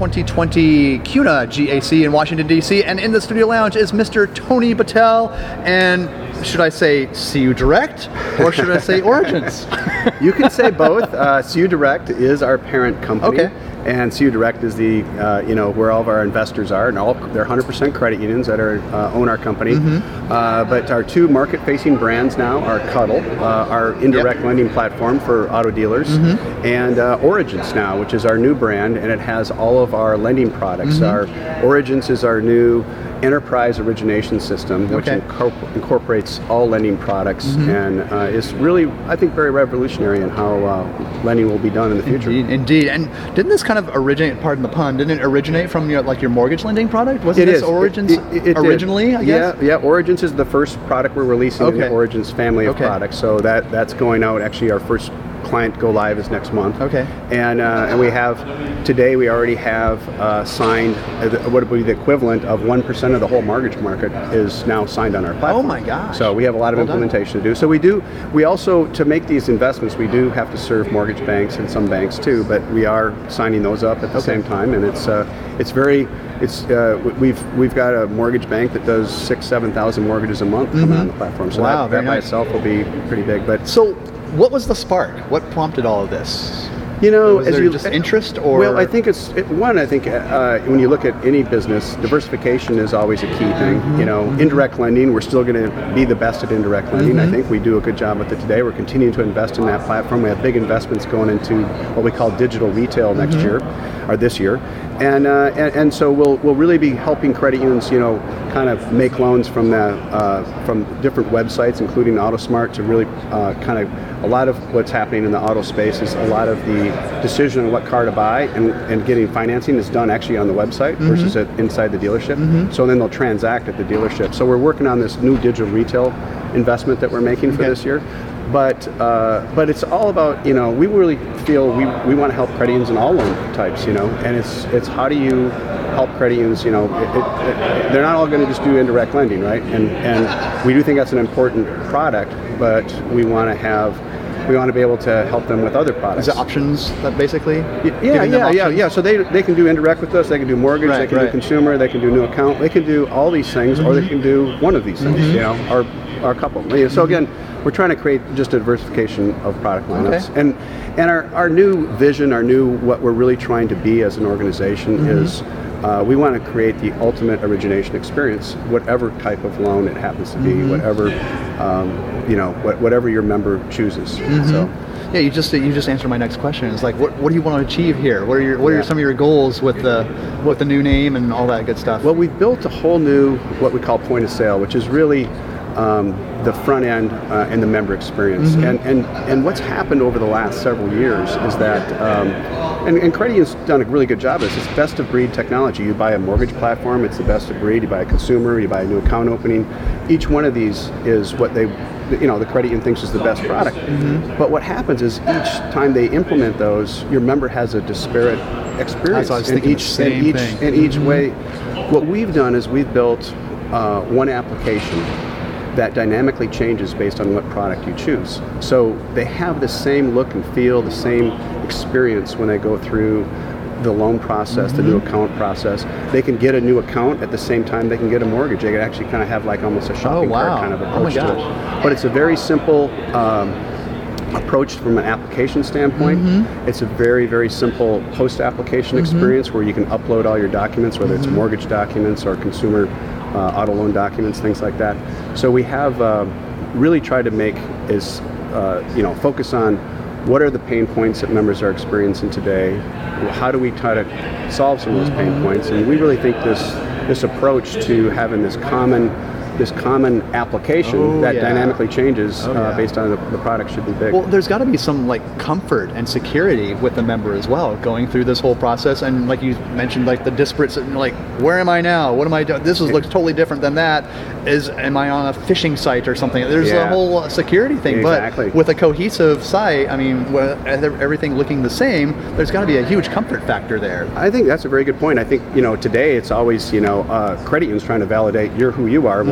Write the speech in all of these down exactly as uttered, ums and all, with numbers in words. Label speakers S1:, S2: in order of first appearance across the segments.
S1: twenty twenty CUNA G A C in Washington, D C, and in the studio lounge is Mister Tony Patel, and should I say C U Direct, or should I say Origins?
S2: You can say both. Uh, C U Direct is our parent company.
S1: Okay.
S2: And C U Direct is the, uh, you know, where all of our investors are, and all they're one hundred percent credit unions that are uh, own our company. Mm-hmm. uh, but our two market-facing brands now are Cuddle, uh, our indirect yep. lending platform for auto dealers, mm-hmm. and uh, Origins now, which is our new brand, and it has all of our lending products. Mm-hmm. Our Origins is our new enterprise origination system, which
S1: okay.
S2: incorpor- incorporates all lending products, mm-hmm. and uh, is really, I think, very revolutionary in how uh, lending will be done in the future.
S1: Indeed, indeed. And didn't this kind of originate, pardon the pun, didn't it originate from your, like your mortgage lending product? Wasn't
S2: it
S1: this
S2: is.
S1: Origins
S2: it, it, it
S1: originally,
S2: did.
S1: I guess?
S2: Yeah, yeah, Origins is the first product we're releasing
S1: okay.
S2: in the Origins family of
S1: okay. products.
S2: So that that's going out. Actually, our first client go live is next month.
S1: Okay.
S2: And uh, and we have, today we already have uh, signed, uh, what would be the equivalent of one percent of the whole mortgage market is now signed on our platform.
S1: Oh my gosh.
S2: So we have a lot of well implementation done. to do. So we do, we also, to make these investments, we do have to serve mortgage banks and some banks too, but we are signing those up at the okay. same time, and it's uh, it's very, it's uh, we've we've got a mortgage bank that does six, seven thousand mortgages a month coming mm-hmm. on the platform. So
S1: wow,
S2: that, that by
S1: nice.
S2: itself will be pretty big. But
S1: so, what was the spark? What prompted all of this?
S2: You know,
S1: was
S2: as
S1: there
S2: you
S1: just interest, or
S2: well, I think it's it, one. I think uh, when you look at any business, diversification is always a key thing. Mm-hmm. You know, mm-hmm. indirect lending, we're still going to be the best at indirect lending. Mm-hmm. I think we do a good job with it today. We're continuing to invest in that platform. We have big investments going into what we call digital retail next mm-hmm. year, or this year, and, uh, and and so we'll we'll really be helping credit unions, you know, kind of make loans from the uh, from different websites, including AutoSmart, to really uh, kind of a lot of what's happening in the auto space is a lot of the decision on what car to buy and, and getting financing is done actually on the website mm-hmm. versus at, inside the dealership. Mm-hmm. So then they'll transact at the dealership. So we're working on this new digital retail investment that we're making for okay. this year. But uh, but it's all about, you know, we really feel we, we want to help credit unions in all loan types, you know, and it's it's how do you help credit unions, you know, it, it, it, they're not all going to just do indirect lending, right? And and we do think that's an important product, but we want to have We want to be able to help them with other products.
S1: Is it options that basically?
S2: Yeah, yeah, yeah, yeah. So they they can do indirect with us. They can do mortgage. Right, they can right. do consumer. They can do new account. They can do all these things, mm-hmm. or they can do one of these things. Mm-hmm. You know, or or a couple. So again, we're trying to create just a diversification of product lineups. Okay. And and our our new vision, our new what we're really trying to be as an organization mm-hmm. is. Uh, we want to create the ultimate origination experience, whatever type of loan it happens to be, mm-hmm. whatever um, you know, what, whatever your member chooses. Mm-hmm. So,
S1: yeah, you just you just answered my next question. It's like, what what do you want to achieve here? What are your what yeah. are some of your goals with the with the new name and all that good stuff?
S2: Well, we've built a whole new what we call point of sale, which is really um, the front end uh, and the member experience. Mm-hmm. And and and what's happened over the last several years is that. Um, And, and Credit Union's done a really good job of this. It's best of breed technology. You buy a mortgage platform, it's the best of breed. You buy a consumer, you buy a new account opening. Each one of these is what they, you know, the Credit Union thinks is the best product. Mm-hmm. But what happens is each time they implement those, your member has a disparate experience.
S1: I was thinking
S2: in each,
S1: the same
S2: in each,
S1: thing.
S2: in each
S1: mm-hmm.
S2: way. What we've done is we've built uh, one application that dynamically changes based on what product you choose. So they have the same look and feel, the same experience when they go through the loan process, mm-hmm. the new account process. They can get a new account at the same time they can get a mortgage. They can actually kind of have like almost a shopping
S1: oh, wow.
S2: cart kind of approach
S1: oh my
S2: to
S1: gosh.
S2: it. But it's a very simple um, approach from an application standpoint. Mm-hmm. It's a very, very simple post-application mm-hmm. experience where you can upload all your documents, whether mm-hmm. it's mortgage documents or consumer uh, auto loan documents, things like that. So we have uh, really tried to make is, uh, you know, focus on what are the pain points that members are experiencing today? How do we try to solve some of those pain points? And we really think this this approach to having this common this common application
S1: oh,
S2: that
S1: yeah.
S2: dynamically changes
S1: oh,
S2: uh,
S1: yeah.
S2: based on the, the product should be big.
S1: Well, there's got to be some like comfort and security with the member as well, going through this whole process. And like you mentioned, like the disparate, like where am I now? What am I doing? This is, looks totally different than that. Is am I on a phishing site or something? There's yeah. a whole security thing.
S2: Exactly.
S1: But with a cohesive site, I mean, with everything looking the same, there's got to be a huge comfort factor there.
S2: I think that's a very good point. I think, you know, today it's always, you know, uh, credit unions trying to validate you're who you are. Well,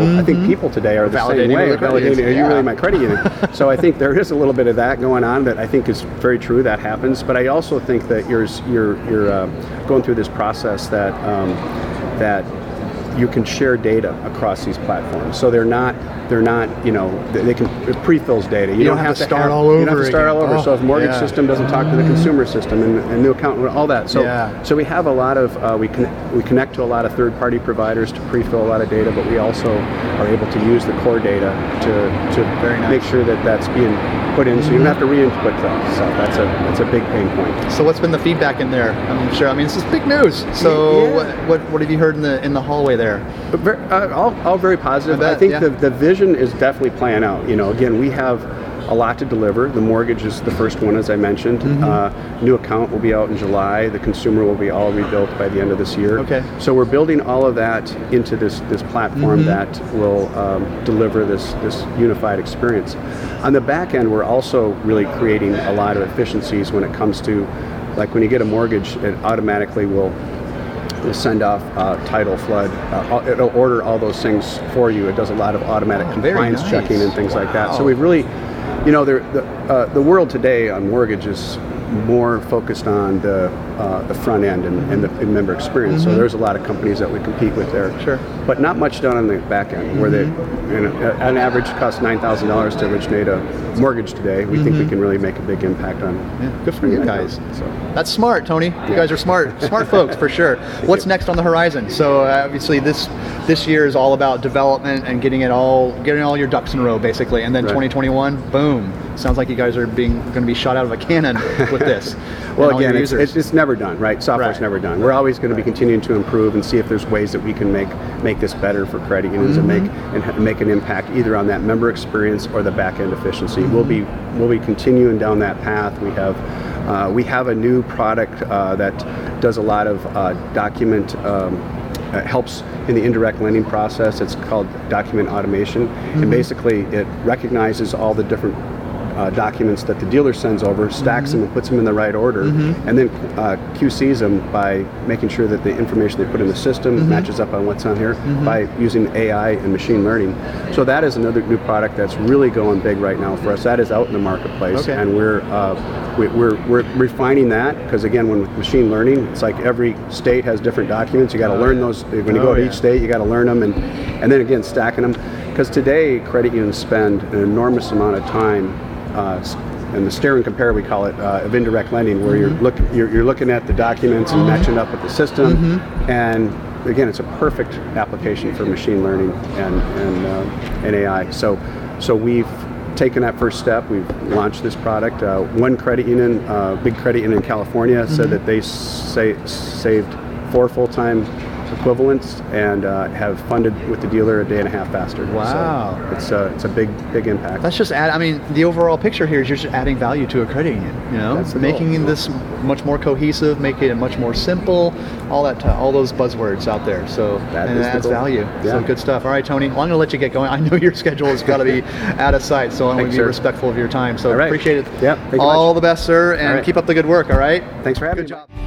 S2: I think people today are the
S1: Validating
S2: same way.
S1: really credit unions.
S2: Validating, are you
S1: Yeah.
S2: really my credit union? So I think there is a little bit of that going on that I think is very true. That happens, but I also think that you're you're you're uh, going through this process that um, that you can share data across these platforms. So they're not they're not you know they, they can it pre-fills data. You,
S1: You
S2: don't,
S1: don't have to
S2: to
S1: start
S2: have,
S1: all
S2: You don't have
S1: over
S2: to start
S1: again.
S2: all over.
S1: Oh,
S2: so if mortgage
S1: yeah.
S2: system doesn't talk to the consumer system and, and new account, all that. So
S1: Yeah.
S2: so we have a lot of uh, we connect, we connect to a lot of third-party providers to pre-fill a lot of data, but we also are able to use the core data to to
S1: Very nice.
S2: make sure that that's being put in, so you don't have to re-input that. So that's a that's a big pain point.
S1: So what's been the feedback in there? I'm sure. I mean, this is big news. So
S2: Yeah.
S1: what, what what have you heard in the in the hallway there?
S2: But very, uh, all, all very positive.
S1: I
S2: I,
S1: bet,
S2: think
S1: yeah.
S2: the, the vision is definitely playing out. You know, again, we have a lot to deliver. The mortgage is the first one, as I mentioned.
S1: Mm-hmm.
S2: Uh, new account will be out in July. The consumer will be all rebuilt by the end of this year.
S1: Okay.
S2: So we're building all of that into this this platform
S1: Mm-hmm.
S2: that will um, deliver this this unified experience. On the back end, we're also really creating a lot of efficiencies when it comes to, like when you get a mortgage, it automatically will will send off uh, title, flood. Uh, it'll order all those things for you. It does a lot of automatic
S1: Oh, very
S2: compliance
S1: nice.
S2: checking and things like that. So
S1: Wow.
S2: we've really, you know, there- the uh, the world today on mortgage is more focused on the uh, the front end and, and the and member experience. So there's a lot of companies that we compete with there.
S1: Sure.
S2: But not much done on the back end, where they, you know, on average, costs nine thousand dollars to originate a mortgage today. We think we can really make a big impact on.
S1: Yeah, good for you
S2: that
S1: guys.
S2: growth. So.
S1: That's smart, Tony. You
S2: Yeah.
S1: guys are smart, smart folks for sure. What's next on the horizon? So uh, obviously this this year is all about development and getting it all, getting all your ducks in a row, basically. And then
S2: Right.
S1: twenty twenty-one, boom. Sounds like you guys are being going to be shot out of a cannon with this.
S2: Well,
S1: and all your
S2: again, it's,
S1: users.
S2: it's, it's never done, right? Software's
S1: Right.
S2: never done. We're always going to be continuing to improve and see if there's ways that we can make make this better for credit unions
S1: Mm-hmm.
S2: and make and ha- make an impact either on that member experience or the back end efficiency. We'll be we'll be continuing down that path. We have uh, we have a new product uh, that does a lot of uh, document. Um, uh, helps in the indirect lending process. It's called document automation, and basically it recognizes all the different Uh, documents that the dealer sends over, stacks them and puts them in the right order, and then uh, Q Cs them by making sure that the information they put in the system matches up on what's on here by using A I and machine learning. So that is another new product that's really going big right now for us. That is out in the marketplace,
S1: Okay.
S2: and we're, uh, we, we're we're refining that because again, when with machine learning, it's like every state has different documents. You got to learn those when you
S1: Oh,
S2: go to
S1: yeah.
S2: each state. You got to learn them, and and then again stacking them because today credit unions spend an enormous amount of time. Uh, s- and the stare and compare, we call it, uh, of indirect lending, where you're look you're, you're looking at the documents and matching up with the system, and again, it's a perfect application for machine learning and and, uh, and A I. So so we've taken that first step. We've launched this product. Uh, one credit union, uh, big credit union in California, said that they say, saved four full-time equivalents and uh, have funded with the dealer a day and a half faster.
S1: Wow.
S2: So it's a, it's a big, big impact.
S1: That's just add. I mean, the overall picture here is you're just adding value to a credit union. You know,
S2: That's the goal.
S1: making this much more cohesive, making it much more simple. All that, t- all those buzzwords out there. So
S2: That
S1: and
S2: is
S1: it
S2: the
S1: adds
S2: goal.
S1: value. So
S2: Yeah.
S1: good stuff. All right, Tony. Well, I'm going to let you get going. I know your schedule has got to be out of sight, so I want to
S2: Thanks,
S1: be
S2: sir.
S1: respectful of your time. So
S2: All right.
S1: appreciate it.
S2: Yep. Thank you
S1: all
S2: much.
S1: the best, sir, and
S2: All right.
S1: keep up the good work. All right.
S2: Thanks for having
S1: Good
S2: me.
S1: job.